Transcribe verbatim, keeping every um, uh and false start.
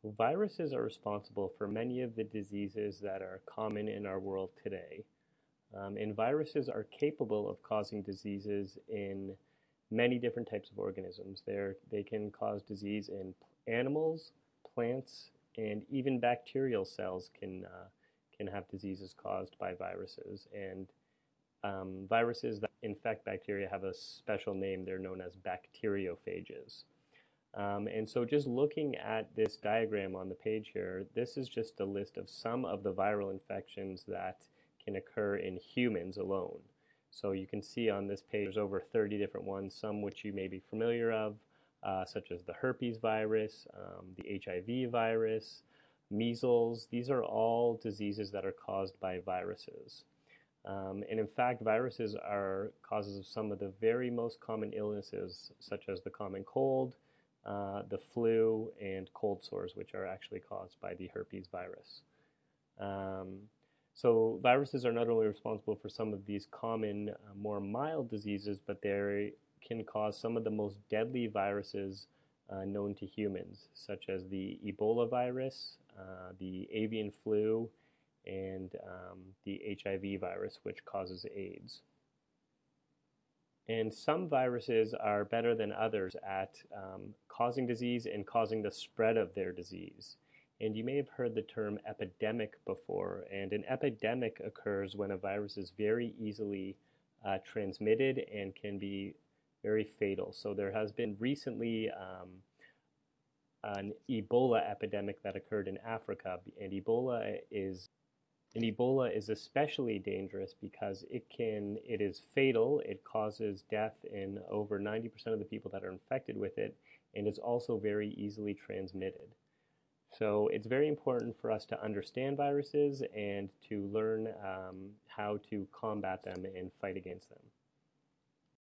Viruses are responsible for many of the diseases that are common in our world today. Um, and viruses are capable of causing diseases in many different types of organisms. They're, they can cause disease in animals, plants, and even bacterial cells can, uh, can have diseases caused by viruses. And um, viruses that infect bacteria have a special name. They're known as bacteriophages. Um, and so just looking at this diagram on the page here, this is just a list of some of the viral infections that can occur in humans alone. So you can see on this page there's over thirty different ones, some which you may be familiar of, uh, such as the herpes virus, um, the H I V virus, measles. These are all diseases that are caused by viruses. Um, and in fact, viruses are causes of some of the very most common illnesses, such as the common cold, uh, the flu, and cold sores, which are actually caused by the herpes virus. Um, so viruses are not only responsible for some of these common, uh, more mild diseases, but they can cause some of the most deadly viruses uh, known to humans, such as the Ebola virus, uh, the avian flu, and um, the H I V virus, which causes AIDS. And some viruses are better than others at um, causing disease and causing the spread of their disease. And you may have heard the term epidemic before. And an epidemic occurs when a virus is very easily uh, transmitted and can be very fatal. So there has been recently um, an Ebola epidemic that occurred in Africa. And Ebola is And Ebola is especially dangerous because it can, it is fatal. It causes death in over ninety percent of the people that are infected with it, and is also very easily transmitted. So it's very important for us to understand viruses and to learn um, how to combat them and fight against them.